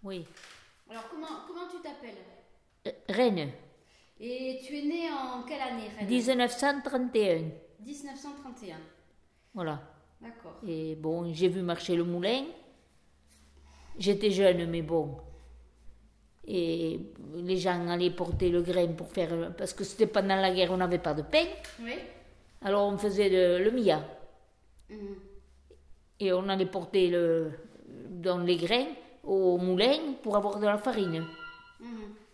Oui. Alors, comment tu t'appelles? Rennes. Et tu es née en quelle année, Rennes? 1931. 1931. Voilà. D'accord. Et bon, j'ai vu marcher le moulin. J'étais jeune, mais bon. Et les gens allaient porter le grain pour faire... Parce que c'était pendant la guerre, on n'avait pas de pain. Oui. Alors on faisait le mia. Et on allait porter dans les grains au moulin pour avoir de la farine.